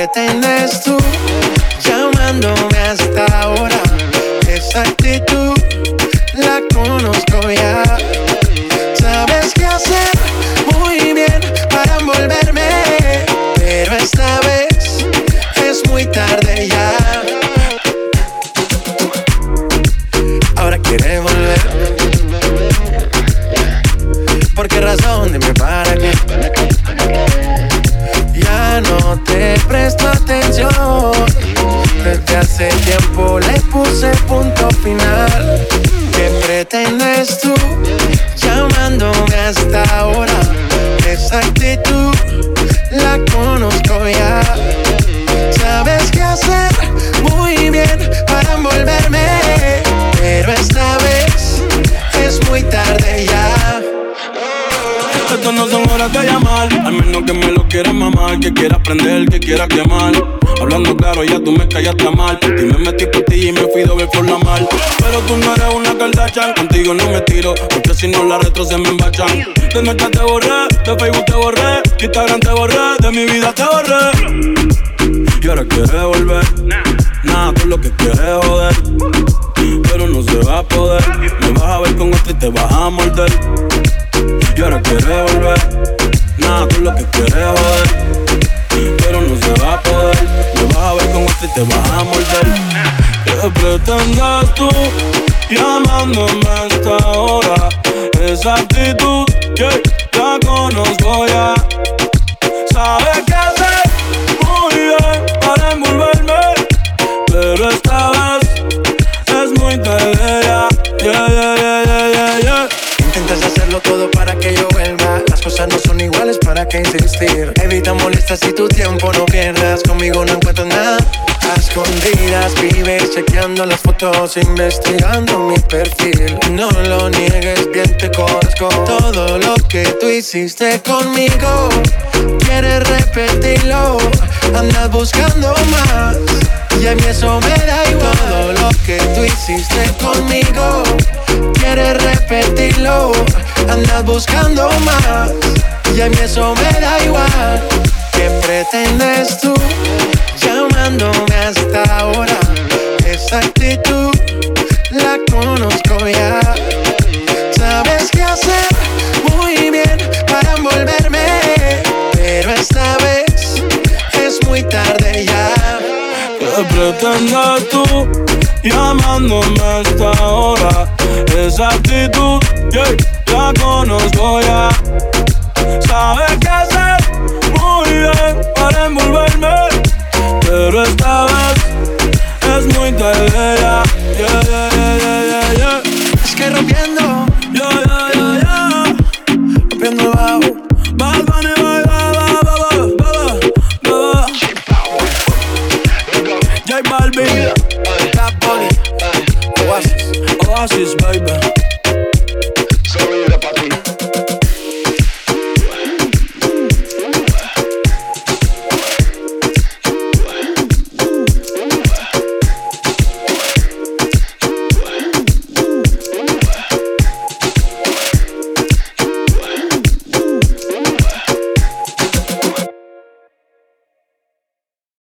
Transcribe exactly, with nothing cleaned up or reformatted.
pretendes tú llamándome hasta ahora? Esa actitud la conozco ya. Sabes qué hacer muy bien para envolverme, pero esta vez es muy tarde ya. Ahora quieres volver. ¿Por qué razón? Dime para qué. Ya no te presto atención. Desde hace tiempo le puse punto final. ¿Qué pretendes tú llamándome hasta ahora? Esa actitud la conozco ya. Sabes qué hacer muy bien para envolverme, pero esta vez es muy tarde ya. Estas no son horas de llamar, al menos que me lo quieras mamar, que quieras prender, que quieras quemar. Hablando claro, ya tú me callaste mal. Por ti me metí por ti y me fui doble por la mal. Pero tú no eres una Kardashian, contigo no me tiro, porque si no la retro se me embachan. De Snapchat te borré, de Facebook te borré, de Instagram te borré, de mi vida te borré. Y ahora quieres volver, nada, tú lo que quieres es joder. Pero no se va a poder, me vas a ver con otro y te vas a morder. Y ahora quieres volver, nada, tú lo que quieres es joder. Pero no se va a poder, me vas a ver con otro y te vas a morder. ¿Qué pretendes tú llamándome a esta hora? Esa actitud que la conozco ya. Sabes qué hacer muy bien para envolverme, pero esta vez es muy tarde ya. Yeah, yeah, yeah, yeah, yeah, yeah. Intentas hacerlo todo para que yo vuelva. Las cosas no son iguales, ¿para qué insistir? Evita molestas y tu tiempo no pierdas. Conmigo no encuentro nada. A escondidas vives chequeando las fotos, investigando mi perfil. No lo niegues, bien te conozco. Todo lo que tú hiciste conmigo, quieres repetirlo. Andas buscando más y a mí eso me da igual. Todo lo que tú hiciste conmigo, quieres repetirlo. Andas buscando más y a mí eso me da igual. ¿Qué pretendes tú llamándome hasta ahora? Esa actitud la conozco ya. Sabes qué hacer muy bien para envolverme, pero esta vez es muy tarde ya. ¿Qué pretendes tú llamándome hasta ahora? Esa actitud, yeah, la conozco ya. Sabes qué hacer